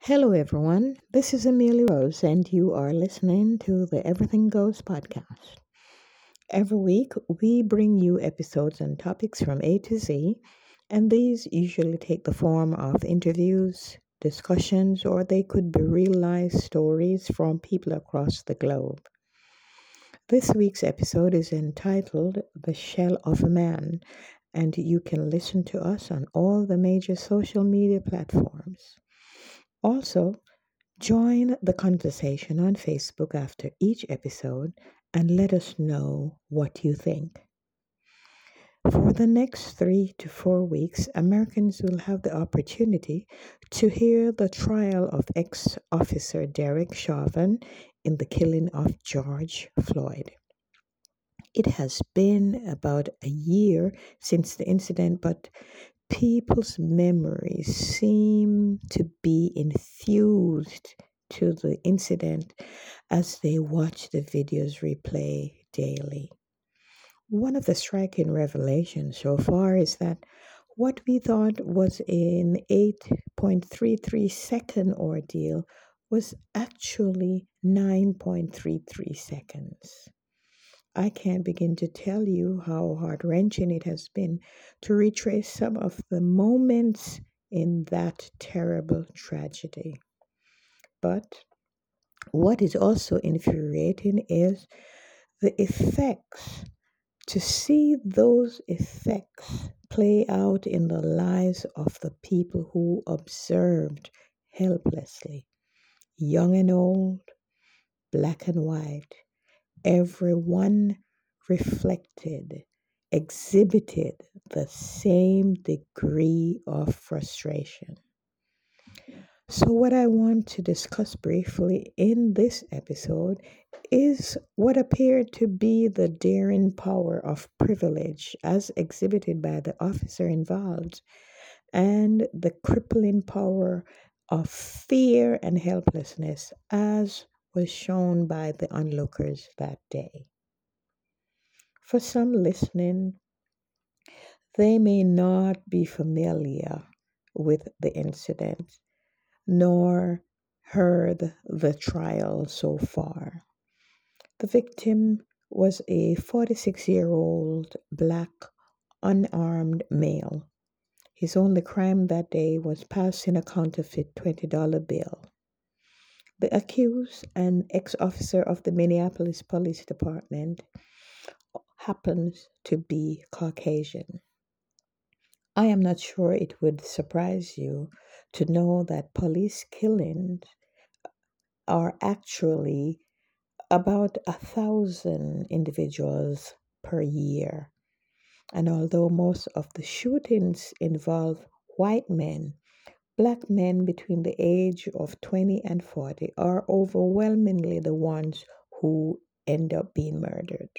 Hello, everyone. This is Amelia Rose, and you are listening to the Everything Goes podcast. Every week, we bring you episodes and topics from A to Z, and these usually take the form of interviews, discussions, or they could be real life stories from people across the globe. This week's episode is entitled The Shell of a Man, and you can listen to us on all the major social media platforms. Also, join the conversation on Facebook after each episode and let us know what you think. For the next 3 to 4 weeks, Americans will have the opportunity to hear the trial of ex officer Derek Chauvin in the killing of George Floyd. It has been about a year since the incident, but people's memories seem to be infused to the incident as they watch the videos replay daily. One of the striking revelations so far is that what we thought was an 8.33-second ordeal was actually 9.33 seconds. I can't begin to tell you how heart-wrenching it has been to retrace some of the moments in that terrible tragedy. But what is also infuriating is the effects, to see those effects play out in the lives of the people who observed helplessly, young and old, black and white. Everyone reflected, exhibited the same degree of frustration. So, what I want to discuss briefly in this episode is what appeared to be the daring power of privilege as exhibited by the officer involved, and the crippling power of fear and helplessness as was shown by the onlookers that day. For some listening, they may not be familiar with the incident nor heard the trial so far. The victim was a 46-year-old black unarmed male. His only crime that day was passing a counterfeit $20 bill. The accused, an ex-officer of the Minneapolis Police Department, happens to be Caucasian. I am not sure it would surprise you to know that police killings are actually about 1,000 individuals per year. And although most of the shootings involve white men, black men between the age of 20 and 40 are overwhelmingly the ones who end up being murdered.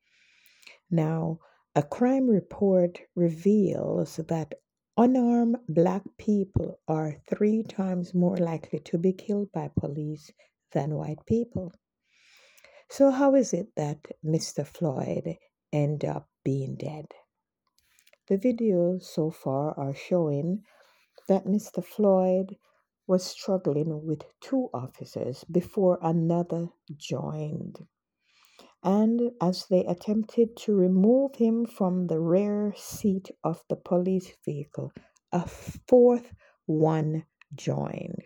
Now, a crime report reveals that unarmed black people are 3 times more likely to be killed by police than white people. So, how is it that Mr. Floyd ended up being dead? The videos so far are showing that Mr. Floyd was struggling with 2 officers before another joined. And as they attempted to remove him from the rear seat of the police vehicle, a 4th one joined.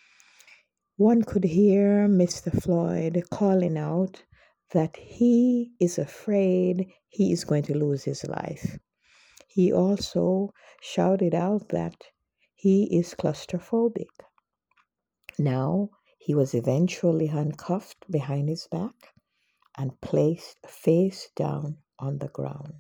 One could hear Mr. Floyd calling out that he is afraid he is going to lose his life. He also shouted out that he is claustrophobic. Now, he was eventually handcuffed behind his back and placed face down on the ground.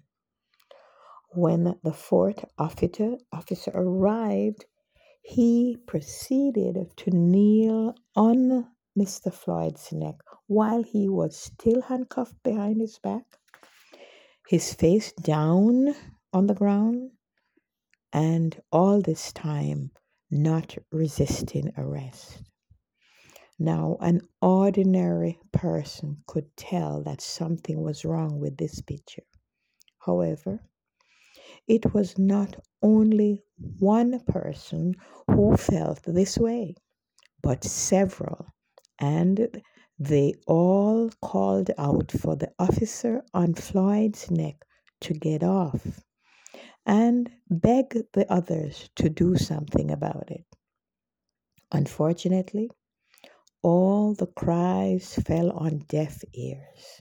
When the 4th officer arrived, he proceeded to kneel on Mr. Floyd's neck while he was still handcuffed behind his back, his face down on the ground, and all this time not resisting arrest. Now, an ordinary person could tell that something was wrong with this picture. However, it was not only one person who felt this way, but several, and they all called out for the officer on Floyd's neck to get off and begged the others to do something about it. Unfortunately, all the cries fell on deaf ears.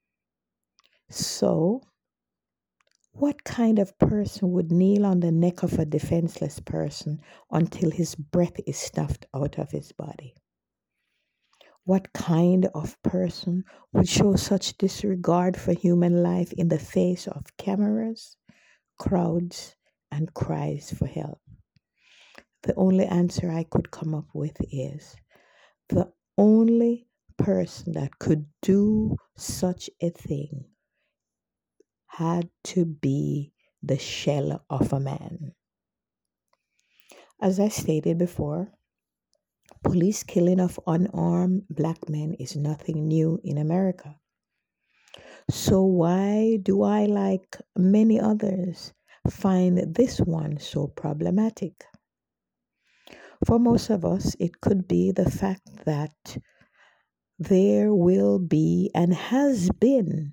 So, what kind of person would kneel on the neck of a defenseless person until his breath is snuffed out of his body? What kind of person would show such disregard for human life in the face of cameras, crowds, and cries for help? The only answer I could come up with is the only person that could do such a thing had to be the shell of a man. As I stated before, police killing of unarmed black men is nothing new in America. So why do I, like many others, find this one so problematic? For most of us, it could be the fact that there will be and has been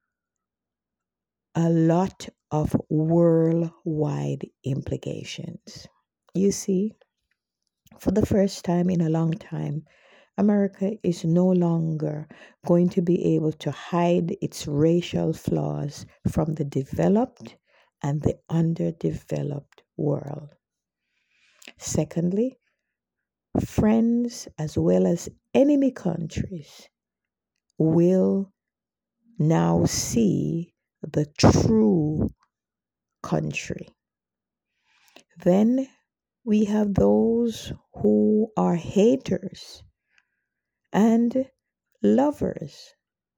a lot of worldwide implications. You see, for the first time in a long time, America is no longer going to be able to hide its racial flaws from the developed and the underdeveloped world. Secondly, friends as well as enemy countries will now see the true country. Then we have those who are haters and lovers.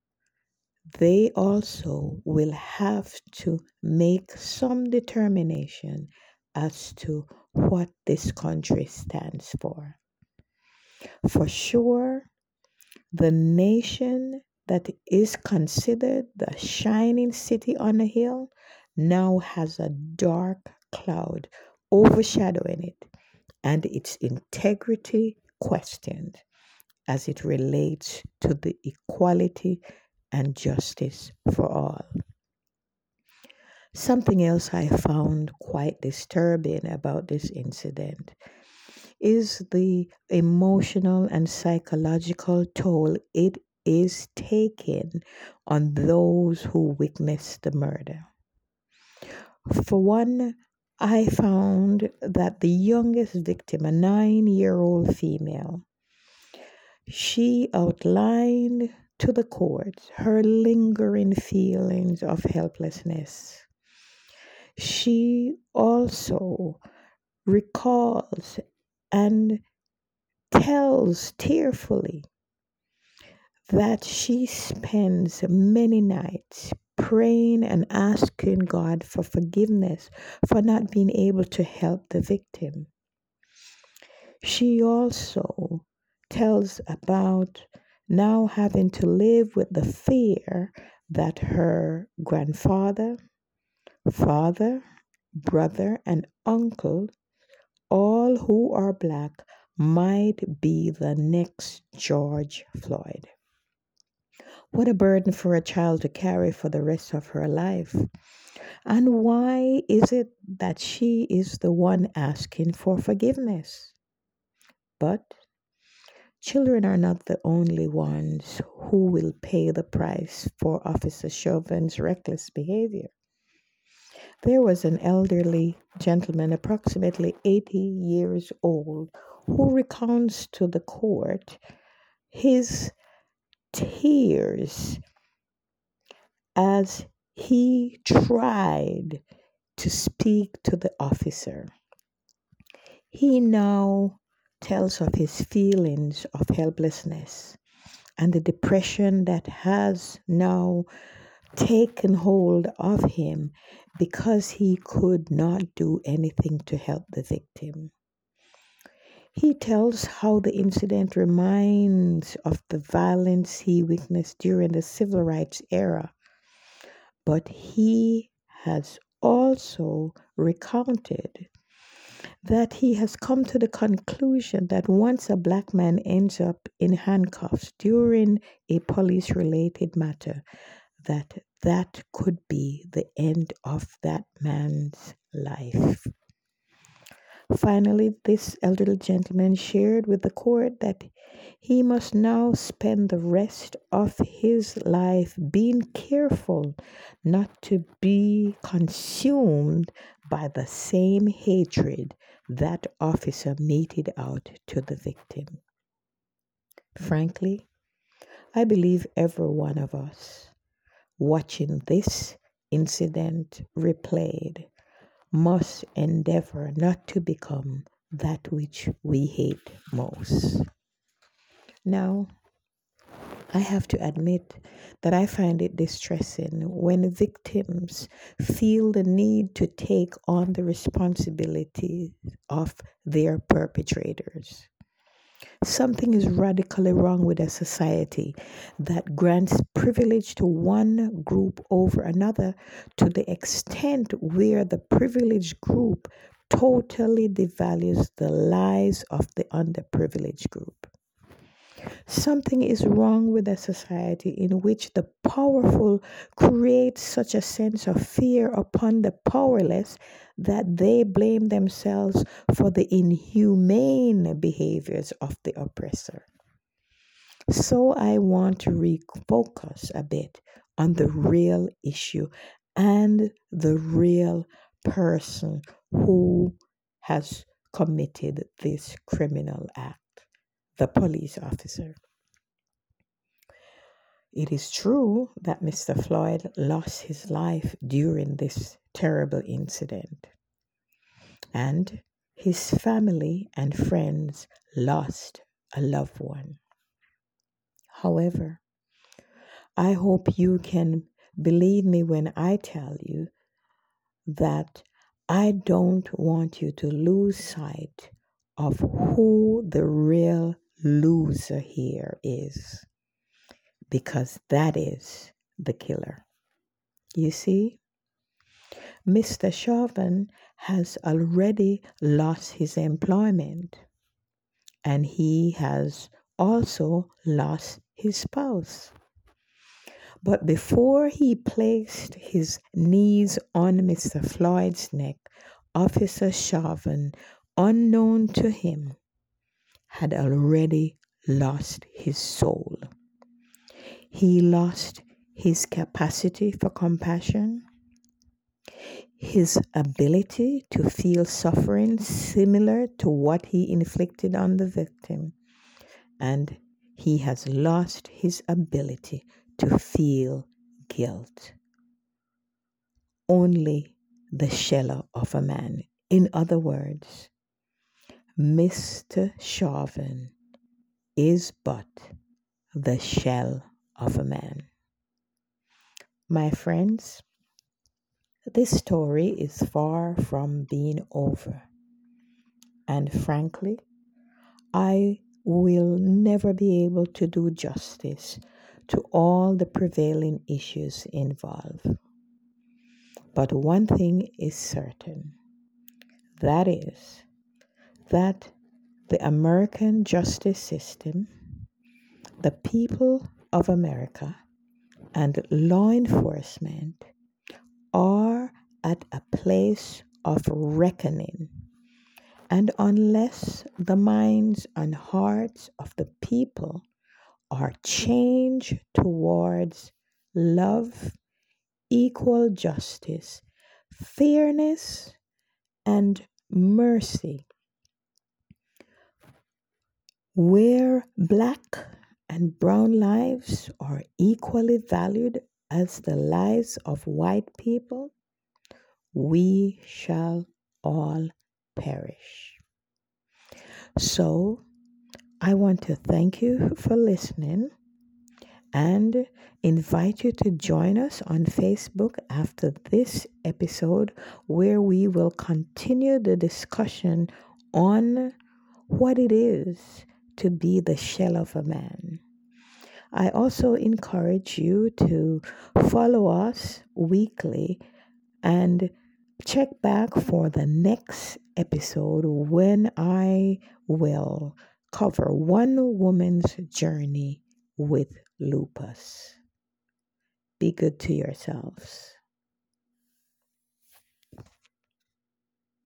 They also will have to make some determination as to what this country stands for. For sure, the nation that is considered the shining city on a hill now has a dark cloud overshadowing it and its integrity questioned as it relates to the equality and justice for all. Something else I found quite disturbing about this incident is the emotional and psychological toll it is taking on those who witnessed the murder. For one, I found that the youngest victim, a 9-year-old female, she outlined to the court her lingering feelings of helplessness. She also recalls and tells tearfully that she spends many nights praying and asking God for forgiveness for not being able to help the victim. She also tells about now having to live with the fear that her grandfather, father, brother, and uncle, all who are black, might be the next George Floyd. What a burden for a child to carry for the rest of her life. And why is it that she is the one asking for forgiveness? But children are not the only ones who will pay the price for Officer Chauvin's reckless behavior. There was an elderly gentleman, approximately 80 years old, who recounts to the court his tears as he tried to speak to the officer. He now tells of his feelings of helplessness and the depression that has now taken hold of him because he could not do anything to help the victim. He tells how the incident reminds of the violence he witnessed during the civil rights era, but he has also recounted that he has come to the conclusion that once a black man ends up in handcuffs during a police related matter, that could be the end of that man's life. Finally, this elderly gentleman shared with the court that he must now spend the rest of his life being careful not to be consumed by the same hatred that officer meted out to the victim. Frankly, I believe every one of us watching this incident replayed must endeavor not to become that which we hate most. Now, I have to admit that I find it distressing when victims feel the need to take on the responsibility of their perpetrators. Something is radically wrong with a society that grants privilege to one group over another to the extent where the privileged group totally devalues the lives of the underprivileged group. Something is wrong with a society in which the powerful create such a sense of fear upon the powerless that they blame themselves for the inhumane behaviors of the oppressor. So I want to refocus a bit on the real issue and the real person who has committed this criminal act, the police officer. It is true that Mr. Floyd lost his life during this terrible incident, and his family and friends lost a loved one. However, I hope you can believe me when I tell you that I don't want you to lose sight of who the real loser here is, because that is the killer. You see, Mr. Chauvin has already lost his employment, and he has also lost his spouse. But before he placed his knees on Mr. Floyd's neck, Officer Chauvin, unknown to him, had already lost his soul. He lost his capacity for compassion, his ability to feel suffering similar to what he inflicted on the victim, and he has lost his ability to feel guilt. Only the shell of a man. In other words, Mr. Chauvin is but the shell of a man. My friends, this story is far from being over. And frankly, I will never be able to do justice to all the prevailing issues involved. But one thing is certain, that is, that the American justice system, the people of America, and law enforcement are at a place of reckoning. And unless the minds and hearts of the people are changed towards love, equal justice, fairness, and mercy, where black and brown lives are equally valued as the lives of white people, we shall all perish. So, I want to thank you for listening and invite you to join us on Facebook after this episode, where we will continue the discussion on what it is to be the shell of a man. I also encourage you to follow us weekly and Check back for the next episode when I will cover one woman's journey with lupus. Be good to yourselves.